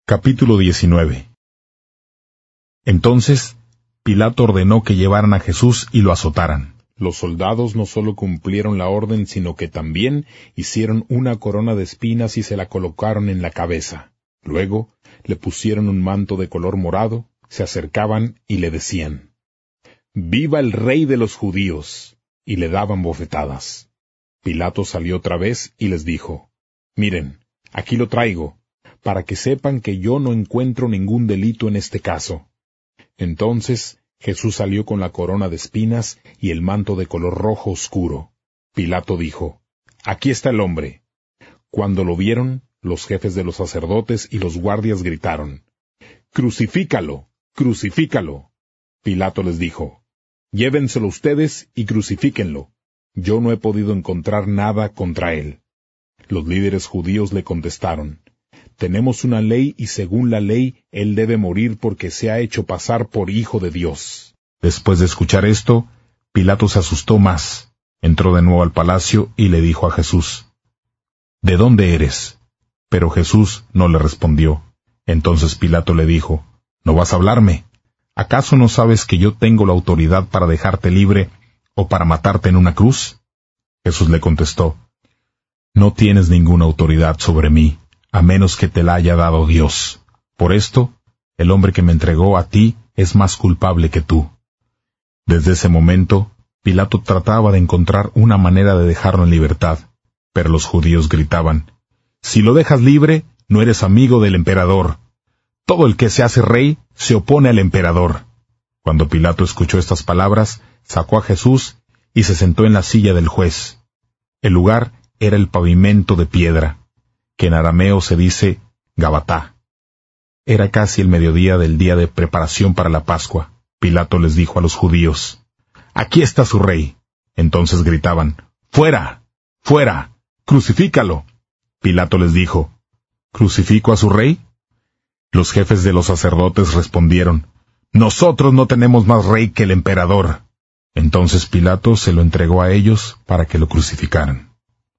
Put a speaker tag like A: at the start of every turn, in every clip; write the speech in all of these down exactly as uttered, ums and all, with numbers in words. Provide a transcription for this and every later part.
A: Capítulo diecinueve. Entonces Pilato ordenó que llevaran a Jesús y lo azotaran. Los soldados no solo cumplieron la orden, sino que también hicieron una corona de espinas y se la colocaron en la cabeza. Luego le pusieron un manto de color morado, se acercaban y le decían: «¡Viva el rey de los judíos!», y le daban bofetadas. Pilato salió otra vez y les dijo: «Miren, aquí lo traigo, para que sepan que yo no encuentro ningún delito en este caso». Entonces Jesús salió con la corona de espinas y el manto de color rojo oscuro. Pilato dijo: «Aquí está el hombre». Cuando lo vieron, los jefes de los sacerdotes y los guardias gritaron: «¡Crucifícalo! ¡Crucifícalo!». Pilato les dijo: «Llévenselo ustedes y crucifíquenlo. Yo no he podido encontrar nada contra él». Los líderes judíos le contestaron: «Tenemos una ley y según la ley él debe morir porque se ha hecho pasar por hijo de Dios». Después de escuchar esto, Pilato se asustó más. Entró de nuevo al palacio y le dijo a Jesús: «¿De dónde eres?». Pero Jesús no le respondió. Entonces Pilato le dijo: «¿No vas a hablarme? ¿Acaso no sabes que yo tengo la autoridad para dejarte libre o para matarte en una cruz?». Jesús le contestó: «No tienes ninguna autoridad sobre mí, a menos que te la haya dado Dios. Por esto, el hombre que me entregó a ti es más culpable que tú». Desde ese momento, Pilato trataba de encontrar una manera de dejarlo en libertad, pero los judíos gritaban: «Si lo dejas libre, no eres amigo del emperador. Todo el que se hace rey se opone al emperador». Cuando Pilato escuchó estas palabras, sacó a Jesús y se sentó en la silla del juez. El lugar era el pavimento de piedra, que en arameo se dice Gabatá. Era casi el mediodía del día de preparación para la Pascua. Pilato les dijo a los judíos: «Aquí está su rey». Entonces gritaban: «¡Fuera! ¡Fuera! ¡Crucifícalo!». Pilato les dijo: «¿Crucifico a su rey?». Los jefes de los sacerdotes respondieron: «Nosotros no tenemos más rey que el emperador». Entonces Pilato se lo entregó a ellos para que lo crucificaran.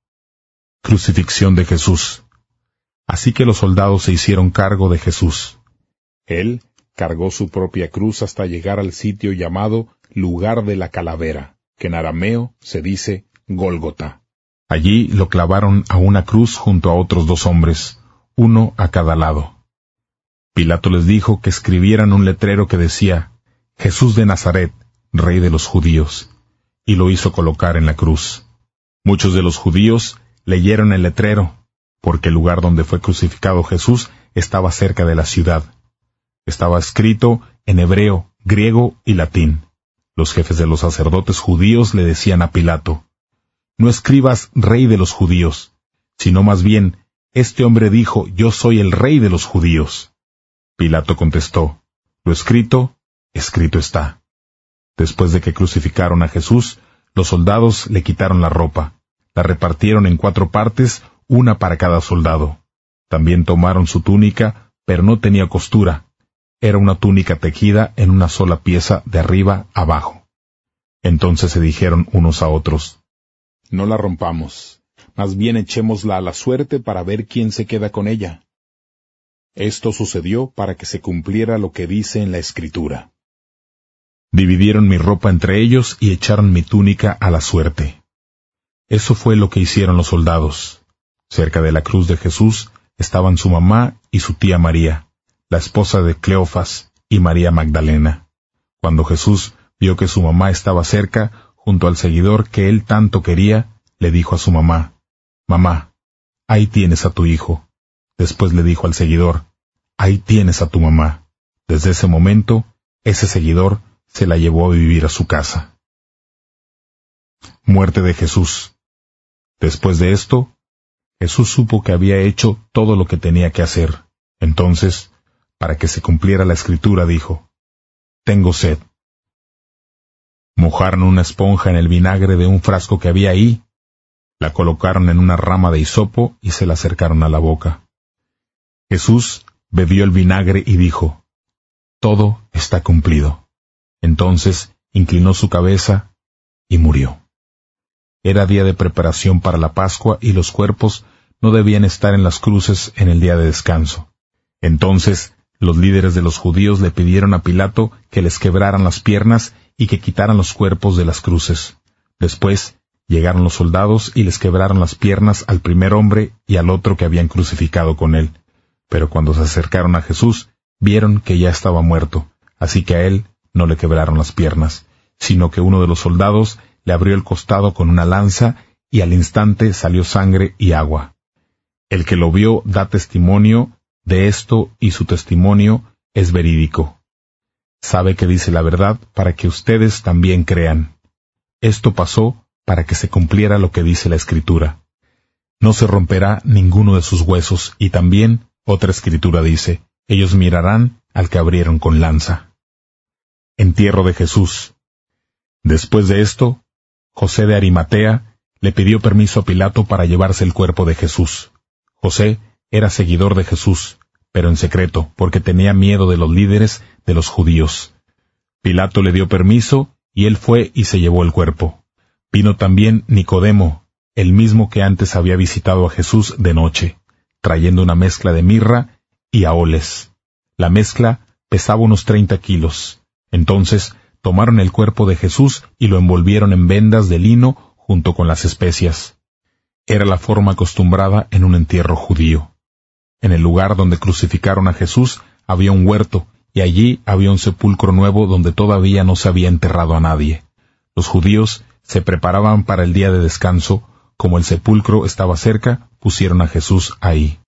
A: Crucifixión de Jesús. Así que los soldados se hicieron cargo de Jesús. Él cargó su propia cruz hasta llegar al sitio llamado Lugar de la Calavera, que en arameo se dice Gólgota. Allí lo clavaron a una cruz junto a otros dos hombres, uno a cada lado. Pilato les dijo que escribieran un letrero que decía: «Jesús de Nazaret, Rey de los judíos», y lo hizo colocar en la cruz. Muchos de los judíos leyeron el letrero, porque el lugar donde fue crucificado Jesús estaba cerca de la ciudad. Estaba escrito en hebreo, griego y latín. Los jefes de los sacerdotes judíos le decían a Pilato: «No escribas Rey de los judíos, sino más bien, este hombre dijo: yo soy el Rey de los judíos». Pilato contestó: «Lo escrito, escrito está». Después de que crucificaron a Jesús, los soldados le quitaron la ropa, la repartieron en cuatro partes, una para cada soldado. También tomaron su túnica, pero no tenía costura. Era una túnica tejida en una sola pieza de arriba a abajo. Entonces se dijeron unos a otros: «No la rompamos, más bien echémosla a la suerte para ver quién se queda con ella». Esto sucedió para que se cumpliera lo que dice en la Escritura: «Dividieron mi ropa entre ellos y echaron mi túnica a la suerte». Eso fue lo que hicieron los soldados. Cerca de la cruz de Jesús estaban su mamá y su tía María, la esposa de Cleofas, y María Magdalena. Cuando Jesús vio que su mamá estaba cerca, junto al seguidor que él tanto quería, le dijo a su mamá: «Mamá, ahí tienes a tu hijo». Después le dijo al seguidor: «Ahí tienes a tu mamá». Desde ese momento, ese seguidor se la llevó a vivir a su casa. Muerte de Jesús. Después de esto, Jesús supo que había hecho todo lo que tenía que hacer. Entonces, para que se cumpliera la Escritura, dijo: «Tengo sed». Mojaron una esponja en el vinagre de un frasco que había ahí, la colocaron en una rama de hisopo y se la acercaron a la boca. Jesús bebió el vinagre y dijo: «Todo está cumplido». Entonces inclinó su cabeza y murió. Era día de preparación para la Pascua y los cuerpos no debían estar en las cruces en el día de descanso. Entonces los líderes de los judíos le pidieron a Pilato que les quebraran las piernas y que quitaran los cuerpos de las cruces. Después llegaron los soldados y les quebraron las piernas al primer hombre y al otro que habían crucificado con él. Pero cuando se acercaron a Jesús, vieron que ya estaba muerto, así que a él no le quebraron las piernas, sino que uno de los soldados le abrió el costado con una lanza y al instante salió sangre y agua. El que lo vio da testimonio de esto y su testimonio es verídico. Sabe que dice la verdad para que ustedes también crean. Esto pasó para que se cumpliera lo que dice la Escritura. No se romperá ninguno de sus huesos, y también otra Escritura dice, ellos mirarán al que abrieron con lanza. Entierro de Jesús. Después de esto, José de Arimatea le pidió permiso a Pilato para llevarse el cuerpo de Jesús. José era seguidor de Jesús, pero en secreto, porque tenía miedo de los líderes de los judíos. Pilato le dio permiso, y él fue y se llevó el cuerpo. Vino también Nicodemo, el mismo que antes había visitado a Jesús de noche, trayendo una mezcla de mirra y aoles. La mezcla pesaba unos treinta kilos. Entonces tomaron el cuerpo de Jesús y lo envolvieron en vendas de lino junto con las especias. Era la forma acostumbrada en un entierro judío. En el lugar donde crucificaron a Jesús había un huerto, y allí había un sepulcro nuevo donde todavía no se había enterrado a nadie. Los judíos se preparaban para el día de descanso. Como el sepulcro estaba cerca, pusieron a Jesús ahí.